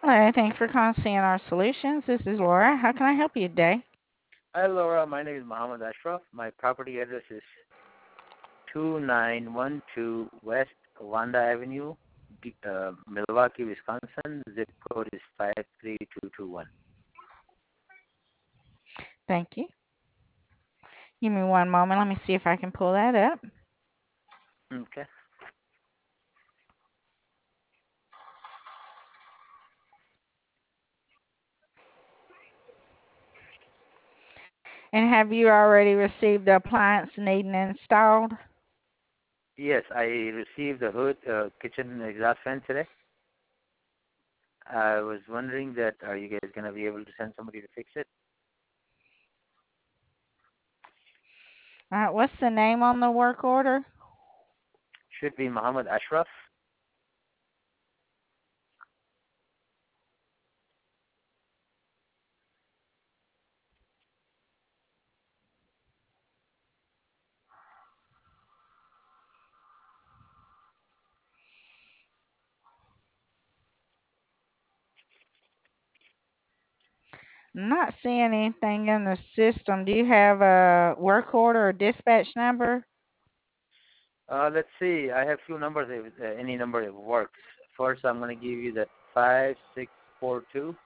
Hello, thanks for calling CNR Solutions. This is Laura. How can I help you today? Hi, Laura. My name is Muhammad Ashraf. My property address is 2912 West Wanda Avenue, Milwaukee, Wisconsin. Zip code is 53221. Thank you. Give me one moment. Let me see if I can pull that up. Okay. And have you already received the appliance needing installed? Yes, I received the hood kitchen exhaust fan today. I was wondering that are you guys going to be able to send somebody to fix it? All right, what's the name on the work order? Should be Muhammad Ashraf. I'm not seeing anything in the system. Do you have a work order or dispatch number? Let's see. I have few numbers. Any number that works. First, I'm going to give you the 5642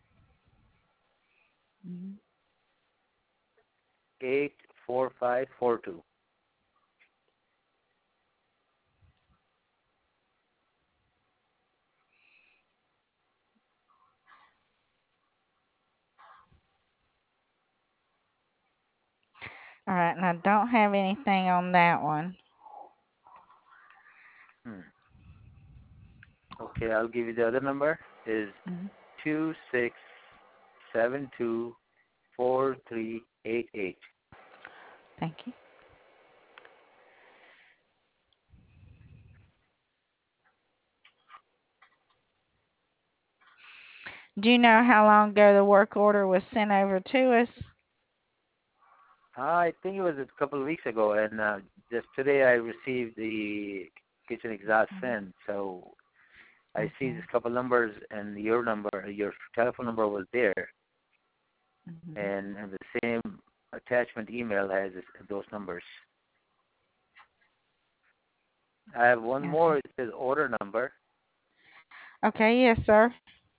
Mhm. 84542. All right, and I don't have anything on that one. Hmm. Okay, I'll give you the other number. Is Mhm. 26724388. Thank you. Do you know how long ago the work order was sent over to us? I think it was a couple of weeks ago, and just today I received the kitchen exhaust fan. So I see Okay. this couple numbers, and your telephone number was there, Mhm. and the same attachment email has those numbers. I have one more. Okay. It says order number Okay, yes, sir.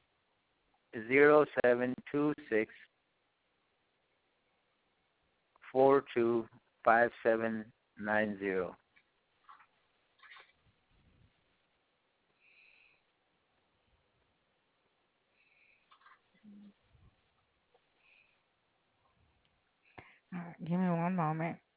0726425790. All right, give me one moment.